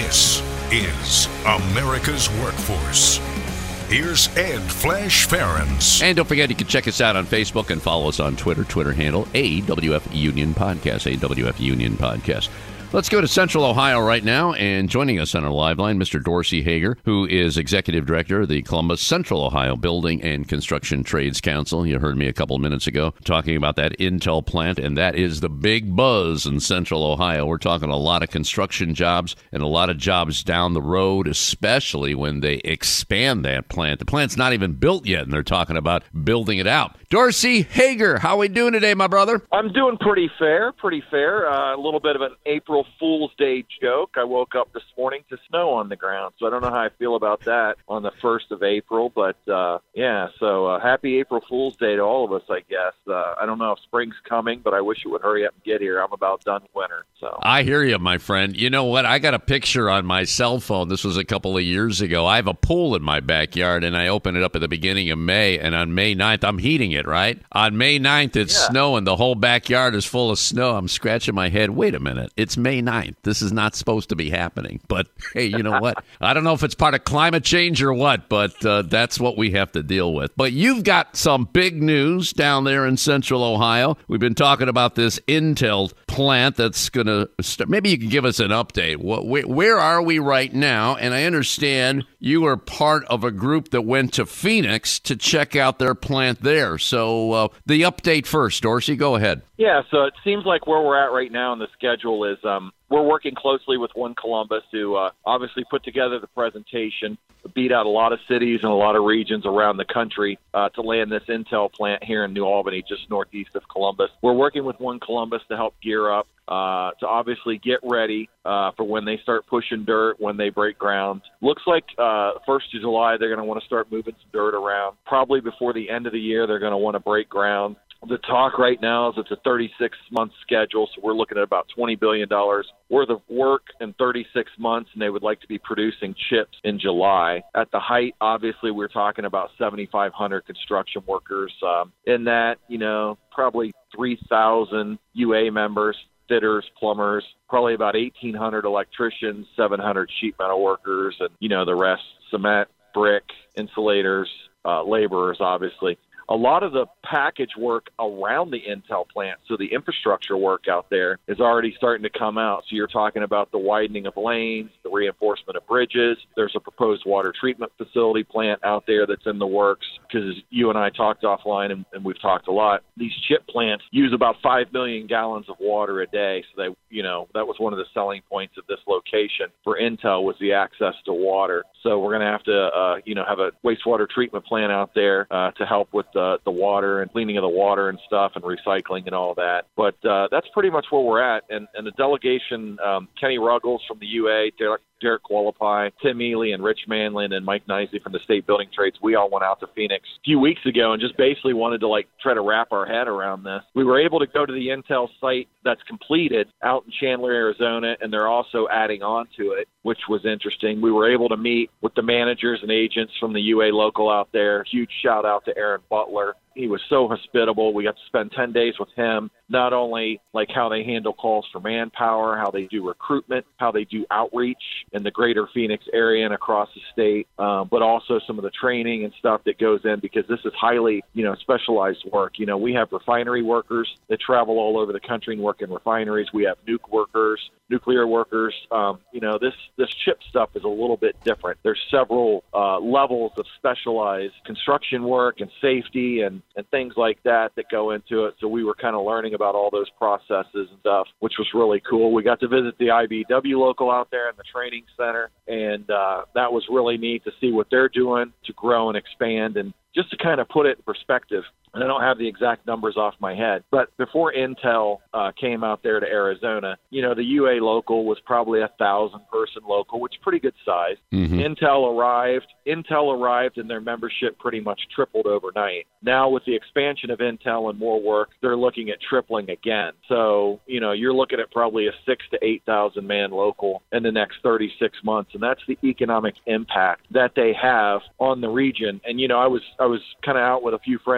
This is America's Workforce. Here's Ed Flash Ferens. And don't forget, you can check us out on Facebook and follow us on Twitter handle AWF Union Podcast, AWF Union Podcast. Let's go to Central Ohio right now, and joining us on our live line, Mr. Dorsey Hager, who is Executive Director of the Columbus Central Ohio Building and Construction Trades Council. You heard me a couple of minutes ago talking about that Intel plant, and that is the big buzz in Central Ohio. We're talking a lot of construction jobs and a lot of jobs down the road, especially when they expand that plant. The plant's not even built yet, and they're talking about building it out. Dorsey Hager, how are we doing today, my brother? I'm doing pretty fair. A little bit of an April Fool's Day joke. I woke up this morning to snow on the ground, so I don't know how I feel about that on the 1st of April, but happy April Fool's Day to all of us, I guess. I don't know if spring's coming, but I wish it would hurry up and get here. I'm about done with winter. So I hear you, my friend. You know what? I got a picture on my cell phone. This was a couple of years ago. I have a pool in my backyard, and I open it up at the beginning of May, and on May 9th, I'm heating it, right? On May 9th, it's snowing. The whole backyard is full of snow. I'm scratching my head. Wait a minute. It's May 9th. This is not supposed to be happening. But, hey, you know what? I don't know if it's part of climate change or what, but that's what we have to deal with. But you've got some big news down there in Central Ohio. We've been talking about this Intel plant that's going to start. Maybe you can give us an update. Where are we right now? And I understand you are part of a group that went to Phoenix to check out their plant there. So the update first, Dorsey, go ahead. Yeah, so it seems like where we're at right now in the schedule is we're working closely with One Columbus to obviously put together the presentation, beat out a lot of cities and a lot of regions around the country to land this Intel plant here in New Albany, just northeast of Columbus. We're working with One Columbus to help gear up, to obviously get ready for when they start pushing dirt, when they break ground. Looks like 1st of July they're going to want to start moving some dirt around. Probably before the end of the year they're going to want to break ground. The talk right now is it's a 36-month schedule, so we're looking at about $20 billion worth of work in 36 months, and they would like to be producing chips in July. At the height, obviously, we're talking about 7,500 construction workers. In that, probably 3,000 UA members, fitters, plumbers, probably about 1,800 electricians, 700 sheet metal workers, and, the rest, cement, brick, insulators, laborers, obviously. A lot of the package work around the Intel plant, so the infrastructure work out there, is already starting to come out. So you're talking about the widening of lanes, the reinforcement of bridges. There's a proposed water treatment facility plant out there that's in the works, because you and I talked offline, and we've talked a lot. These chip plants use about 5 million gallons of water a day. So that was one of the selling points of this location for Intel, was the access to water. So we're going to have to, have a wastewater treatment plant out there to help with the water and cleaning of the water and stuff and recycling and all that. But that's pretty much where we're at. And the delegation, Kenny Ruggles from the UA, Derek Qualipi, Tim Ely, and Rich Manlin, and Mike Nicely from the State Building Trades, we all went out to Phoenix a few weeks ago and just basically wanted to try to wrap our head around this. We were able to go to the Intel site that's completed out in Chandler, Arizona, and they're also adding on to it, which was interesting. We were able to meet with the managers and agents from the UA local out there. Huge shout out to Aaron Butler. He was so hospitable. We got to spend 10 days with him, not only how they handle calls for manpower, how they do recruitment, how they do outreach in the greater Phoenix area and across the state, but also some of the training and stuff that goes in, because this is highly, specialized work. We have refinery workers that travel all over the country and work in refineries. We have nuclear workers. This chip stuff is a little bit different. There's several levels of specialized construction work and safety and things like that go into it. So we were kind of learning about all those processes and stuff, which was really cool. We got to visit the IBEW local out there in the training center, and that was really neat to see what they're doing to grow and expand. And just to kind of put it in perspective, and I don't have the exact numbers off my head, but before Intel came out there to Arizona, the UA local was probably 1,000-person local, which is pretty good size. Mm-hmm. Intel arrived, and their membership pretty much tripled overnight. Now, with the expansion of Intel and more work, they're looking at tripling again. So, you're looking at probably a 6,000 to 8,000 man local in the next 36 months, and that's the economic impact that they have on the region. And I was kind of out with a few friends the other night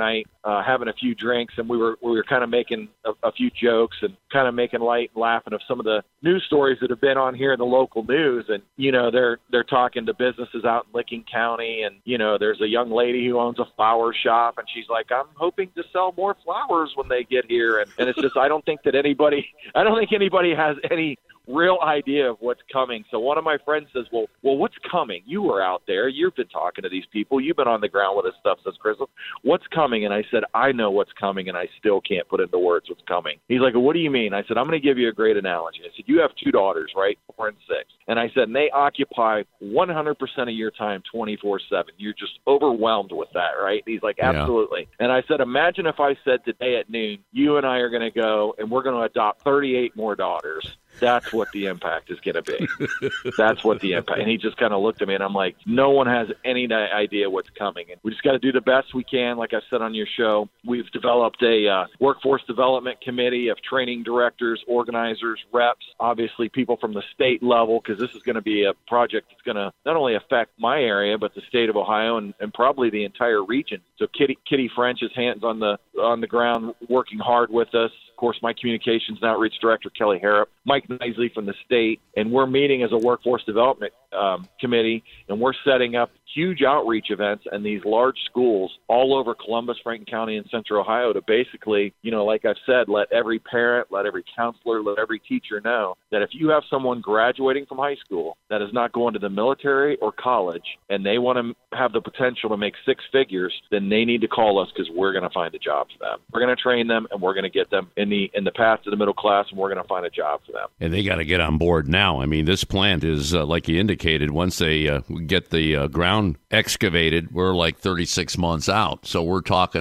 night, having a few drinks, and we were kind of making a few jokes and kind of making light and laughing of some of the news stories that have been on here in the local news. And, they're talking to businesses out in Licking County, and, there's a young lady who owns a flower shop, and she's like, I'm hoping to sell more flowers when they get here. And it's just, I don't think anybody has any real idea of what's coming. So one of my friends says, well, what's coming? You were out there. You've been talking to these people. You've been on the ground with this stuff since Christmas. What's coming? And I said, I know what's coming, and I still can't put into words what's coming. He's like, well, what do you mean? I said, I'm going to give you a great analogy. I said, you have 2 daughters, right? 4 and 6. And I said, and they occupy 100% of your time 24/7. You're just overwhelmed with that, right? He's like, absolutely. Yeah. And I said, imagine if I said today at noon, you and I are going to go and we're going to adopt 38 more daughters. That's what the impact is going to be. That's what the impact. And he just kind of looked at me, and I'm like, no one has any idea what's coming. And we just got to do the best we can. Like I said on your show, we've developed a workforce development committee of training directors, organizers, reps, obviously people from the state level, because this is going to be a project that's going to not only affect my area, but the state of Ohio and probably the entire region. So Kitty French is hands on the ground working hard with us. Of course, my communications and outreach director, Kelly Harrop, Mike Nisley from the state, and we're meeting as a workforce development committee, and we're setting up huge outreach events in these large schools all over Columbus, Franklin County, and Central Ohio to basically, like I've said, let every parent, let every counselor, let every teacher know that if you have someone graduating from high school that is not going to the military or college and they want to have the potential to make 6 figures, then they need to call us because we're going to find a job for them. We're going to train them, and we're going to get them in the path to the middle class, and we're going to find a job for them. And they got to get on board now. I mean, this plant is, like you indicated, once they get the ground excavated, we're like 36 months out. So we're talking,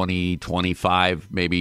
2025, maybe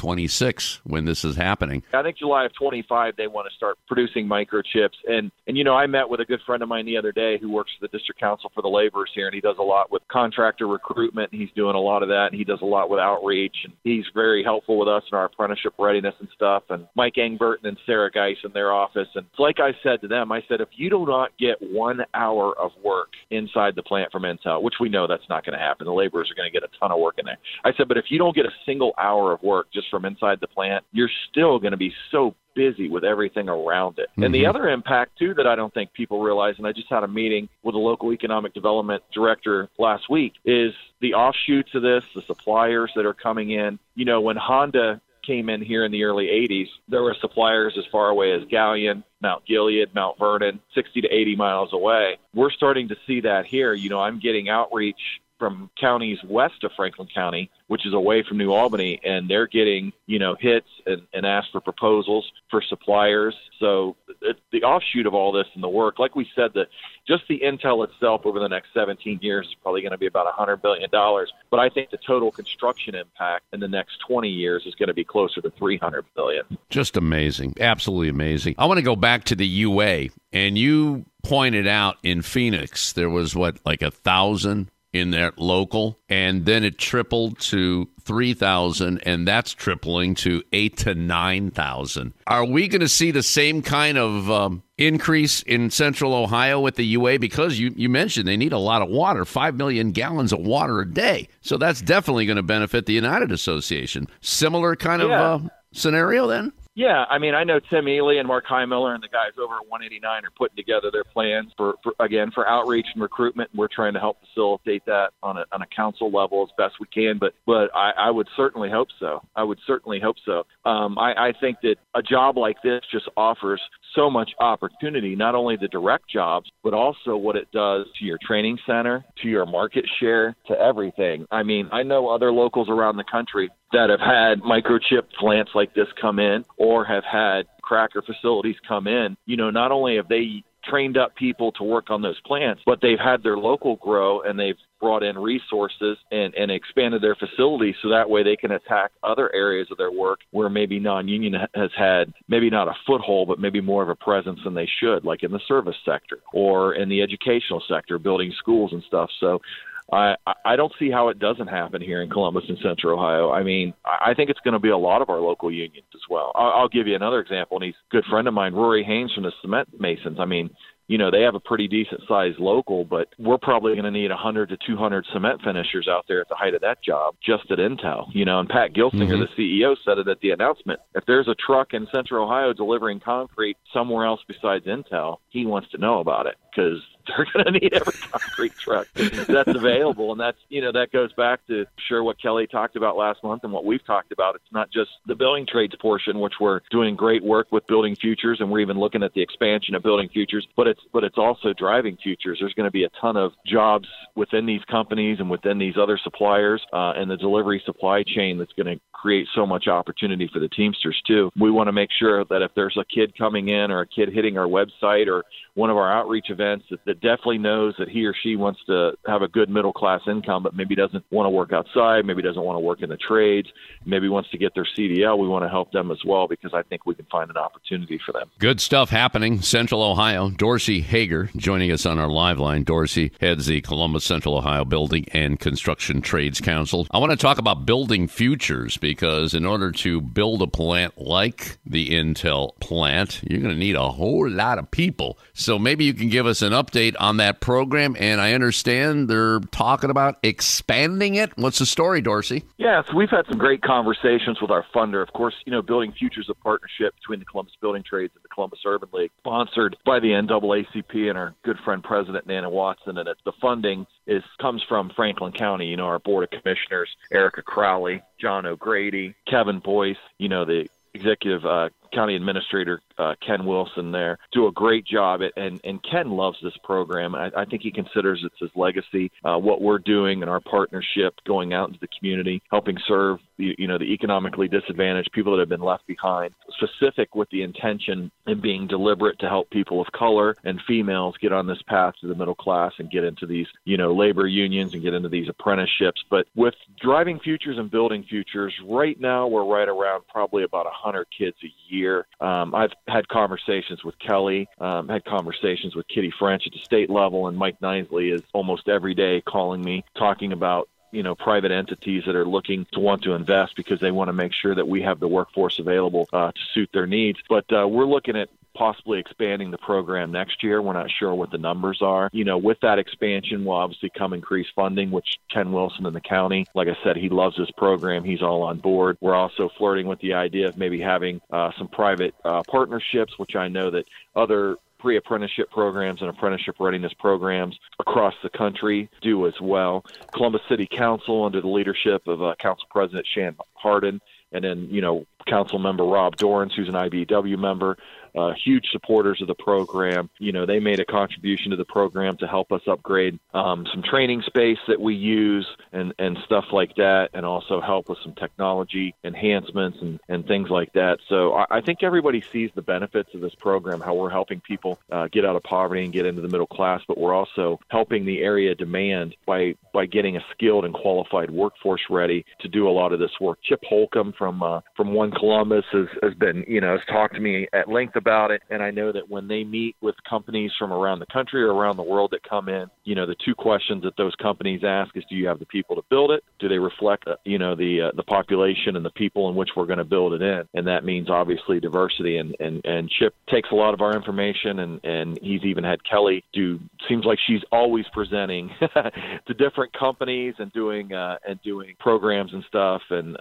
2026 when this is happening. I think July of 25, they want to start producing microchips. And I met with a good friend of mine the other day who works for the District Council for the Laborers here, and he does a lot with contractor recruitment. He's doing a lot of that, and he does a lot with outreach. And he's very helpful with us in our apprenticeship readiness and stuff. And Mike Engberton and Sarah Geis in their office. And like I said to them, I said, if you do not get 1 hour of work inside the plant from Intel, which we know that's not going to happen, the laborers are going to get a ton of work in there. I said, but if you don't get a single hour of work just from inside the plant, you're still going to be so busy with everything around it. Mm-hmm. And the other impact, too, that I don't think people realize, and I just had a meeting with a local economic development director last week, is the offshoots of this, the suppliers that are coming in. When Honda came in here in the early 80s, there were suppliers as far away as Galion, Mount Gilead, Mount Vernon, 60 to 80 miles away. We're starting to see that here. I'm getting outreach from counties west of Franklin County, which is away from New Albany, and they're getting, hits and ask for proposals for suppliers. So the offshoot of all this and the work, like we said, that just the Intel itself over the next 17 years is probably going to be about $100 billion. But I think the total construction impact in the next 20 years is going to be closer to $300 billion. Just amazing. Absolutely amazing. I want to go back to the UA, and you pointed out in Phoenix, there was like 1,000 in that local, and then it tripled to 3,000, and that's tripling to 8,000 to 9,000. Are we going to see the same kind of increase in Central Ohio with the UA? Because you mentioned they need a lot of water, 5 million gallons of water a day. So that's definitely going to benefit the United Association. Similar kind of scenario then? Yeah, I know Tim Ely and Mark Highmiller and the guys over at 189 are putting together their plans for outreach and recruitment. We're trying to help facilitate that on a council level as best we can. But I would certainly hope so. I think that a job like this just offers so much opportunity, not only the direct jobs, but also what it does to your training center, to your market share, to everything. I know other locals around the country that have had microchip plants like this come in or have had cracker facilities come in. Not only have they trained up people to work on those plants, but they've had their local grow, and they've brought in resources and expanded their facilities so that way they can attack other areas of their work where maybe non-union has had maybe not a foothold, but maybe more of a presence than they should, like in the service sector or in the educational sector, building schools and stuff. So I don't see how it doesn't happen here in Columbus and Central Ohio. I think it's going to be a lot of our local unions as well. I'll give you another example, and he's a good friend of mine, Rory Haynes from the Cement Masons. they have a pretty decent sized local, but we're probably going to need 100 to 200 cement finishers out there at the height of that job just at Intel. And Pat Gilsinger, the CEO, said it at the announcement. If there's a truck in Central Ohio delivering concrete somewhere else besides Intel, he wants to know about it, because they're going to need every concrete truck that's available. And that's, that goes back to what Kelly talked about last month and what we've talked about. It's not just the building trades portion, which we're doing great work with Building Futures, and we're even looking at the expansion of Building Futures, but it's also driving futures. There's going to be a ton of jobs within these companies and within these other suppliers and the delivery supply chain that's going to create so much opportunity for the Teamsters too. We want to make sure that if there's a kid coming in or a kid hitting our website or one of our outreach events that definitely knows that he or she wants to have a good middle-class income, but maybe doesn't want to work outside, maybe doesn't want to work in the trades, maybe wants to get their CDL, we want to help them as well, because I think we can find an opportunity for them. Good stuff happening. Central Ohio. Dorsey Hager joining us on our live line. Dorsey heads the Columbus Central Ohio Building and Construction Trades Council. I want to talk about Building Futures, because in order to build a plant like the Intel plant, you're going to need a whole lot of people. So maybe you can give us an update on that program. And I understand they're talking about expanding it. What's the story, Dorsey? Yeah, so we've had some great conversations with our funder. Of course, Building Futures is a partnership between the Columbus Building Trades and the Columbus Urban League, sponsored by the NAACP and our good friend President Nana Watson. And the funding comes from Franklin County, our Board of Commissioners, Erica Crowley, John O'Grady, Kevin Boyce, the executive county administrator, Ken Wilson there, do a great job. And Ken loves this program. I think he considers it's his legacy, what we're doing in our partnership, going out into the community, helping serve the economically disadvantaged, people that have been left behind, specific with the intention and being deliberate to help people of color and females get on this path to the middle class and get into these, labor unions and get into these apprenticeships. But with Driving Futures and Building Futures, right now we're right around probably about 100 kids a year. I've had conversations with Kelly, had conversations with Kitty French at the state level, and Mike Nisley is almost every day calling me, talking about private entities that are looking to want to invest because they want to make sure that we have the workforce available to suit their needs. But we're looking at possibly expanding the program next year. We're not sure what the numbers are. With that expansion will obviously come increased funding, which Ken Wilson in the county, like I said, he loves this program. He's all on board. We're also flirting with the idea of maybe having some private partnerships, which I know that other pre-apprenticeship programs and apprenticeship readiness programs across the country do as well. Columbus City Council, under the leadership of Council President Shan Hardin, and then, Council member Rob Dorrance, who's an IBEW member, huge supporters of the program. They made a contribution to the program to help us upgrade some training space that we use and stuff like that, and also help with some technology enhancements and things like that. So I think everybody sees the benefits of this program, how we're helping people get out of poverty and get into the middle class, but we're also helping the area demand by getting a skilled and qualified workforce ready to do a lot of this work. Chip Holcomb from One Columbus has been, has talked to me at length about it. And I know that when they meet with companies from around the country or around the world that come in, the two questions that those companies ask is, do you have the people to build it? Do they reflect, the population and the people in which we're going to build it in? And that means obviously diversity. And Chip takes a lot of our information, and he's even had Kelly seems like she's always presenting to different companies and doing programs and stuff and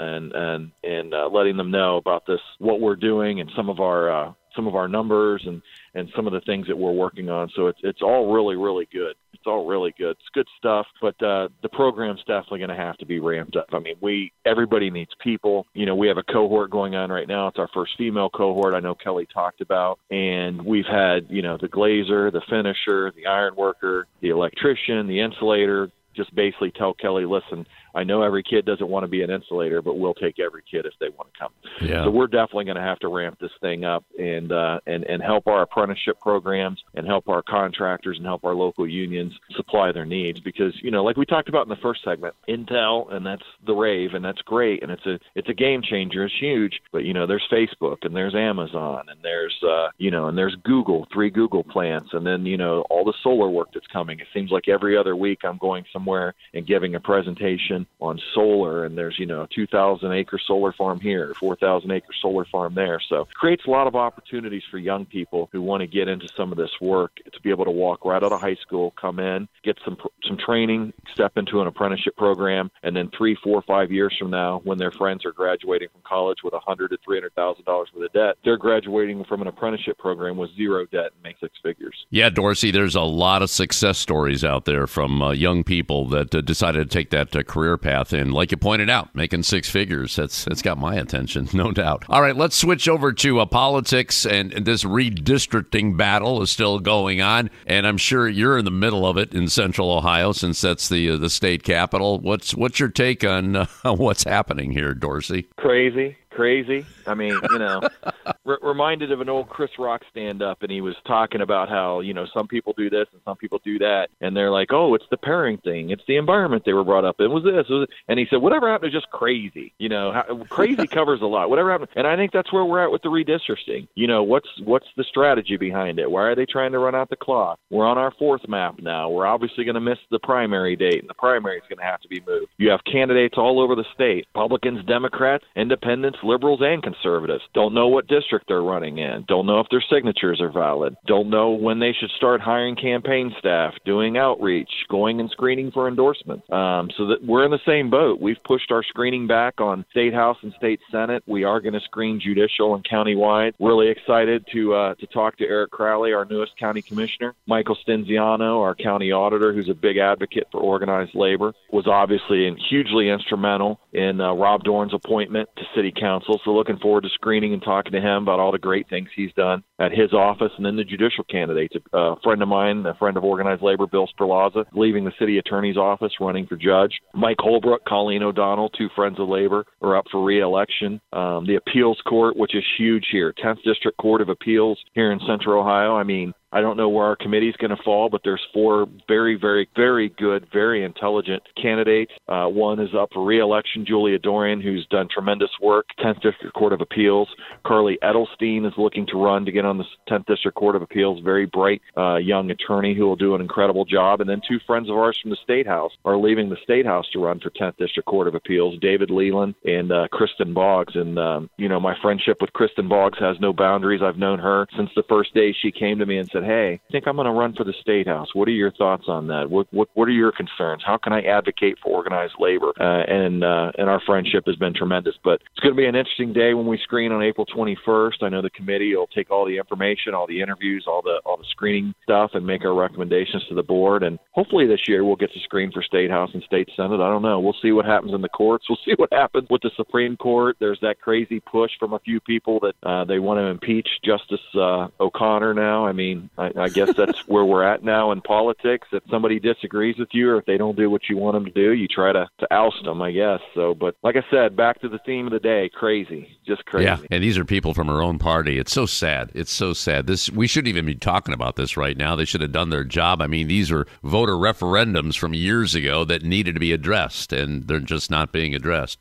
letting them know about this, what we're doing, and some of our numbers and some of the things that we're working on. So it's all really, really good. It's all really good. It's good stuff, but the program's definitely going to have to be ramped up. I mean, everybody needs people. We have a cohort going on right now. It's our first female cohort. I know Kelly talked about, and we've had, the glazer, the finisher, the iron worker, the electrician, the insulator. Just basically tell Kelly, listen, I know every kid doesn't want to be an insulator, but we'll take every kid if they want to come. Yeah. So we're definitely going to have to ramp this thing up and help our apprenticeship programs and help our contractors and help our local unions supply their needs. Because, like we talked about in the first segment, Intel, and that's the rave, and that's great, and it's a game changer. It's huge. But, there's Facebook, and there's Amazon, and there's, and there's Google, 3 Google plants, and then, all the solar work that's coming. It seems like every other week I'm going somewhere and giving a presentation in on solar, and there's, a 2,000-acre solar farm here, 4,000-acre solar farm there. So it creates a lot of opportunities for young people who want to get into some of this work to be able to walk right out of high school, come in, get some training, step into an apprenticeship program, and then 3, 4, 5 years from now, when their friends are graduating from college with $100,000 to $300,000 worth of debt, they're graduating from an apprenticeship program with zero debt and make 6 figures. Yeah, Dorsey, there's a lot of success stories out there from young people that decided to take that career path, and like you pointed out, making 6 figures. That's got my attention, no doubt. All right, let's switch over to politics, and this redistricting battle is still going on, and I'm sure you're in the middle of it in Central Ohio, since that's the state capital. What's your take on what's happening here, Dorsey? Crazy. I mean, reminded of an old Chris Rock stand-up, and he was talking about how, some people do this and some people do that, and they're like, oh, it's the pairing thing. It's the environment they were brought up in. It was this. And he said, whatever happened to just crazy? Crazy covers a lot. Whatever happened. And I think that's where we're at with the redistricting. What's the strategy behind it? Why are they trying to run out the clock? We're on our 4th map now. We're obviously going to miss the primary date, and the primary is going to have to be moved. You have candidates all over the state, Republicans, Democrats, independents, liberals, and conservatives. Don't know what district they're running in. Don't know if their signatures are valid. Don't know when they should start hiring campaign staff, doing outreach, going and screening for endorsements. So that we're in the same boat. We've pushed our screening back on State House and State Senate. We are going to screen judicial and countywide. Really excited to talk to Eric Crowley, our newest county commissioner. Michael Stenziano, our county auditor, who's a big advocate for organized labor, was obviously hugely instrumental in Rob Dorn's appointment to city council. So looking forward to screening and talking to him about all the great things he's done at his office, and then the judicial candidates. A friend of mine, a friend of organized labor, Bill Sperlaza, leaving the city attorney's office, running for judge. Mike Holbrook, Colleen O'Donnell, 2 friends of labor, are up for re-election. The appeals court, which is huge here, 10th District Court of Appeals here in Central Ohio. I mean, I don't know where our committee is going to fall, but there's 4 very, very, very good, very intelligent candidates. One is up for re-election, Julia Dorian, who's done tremendous work, 10th District Court of Appeals. Carly Edelstein is looking to run to get on the 10th District Court of Appeals, very bright young attorney who will do an incredible job. And then 2 friends of ours from the State House are leaving the State House to run for 10th District Court of Appeals, David Leland and Kristen Boggs. And, my friendship with Kristen Boggs has no boundaries. I've known her since the first day she came to me and said, hey, I think I'm going to run for the State House. What are your thoughts on that? What are your concerns? How can I advocate for organized labor? And our friendship has been tremendous. But it's going to be an interesting day when we screen on April 21st. I know the committee will take all the information, all the interviews, all the screening stuff, and make our recommendations to the board. And hopefully this year we'll get to screen for State House and State Senate. I don't know. We'll see what happens in the courts. We'll see what happens with the Supreme Court. There's that crazy push from a few people that they want to impeach Justice O'Connor now. I mean, I guess that's where we're at now in politics. If somebody disagrees with you, or if they don't do what you want them to do, you try to oust them, I guess. So, but like I said, back to the theme of the day, crazy, just crazy. Yeah, and these are people from our own party. It's so sad. It's so sad. We shouldn't even be talking about this right now. They should have done their job. I mean, these are voter referendums from years ago that needed to be addressed, and they're just not being addressed.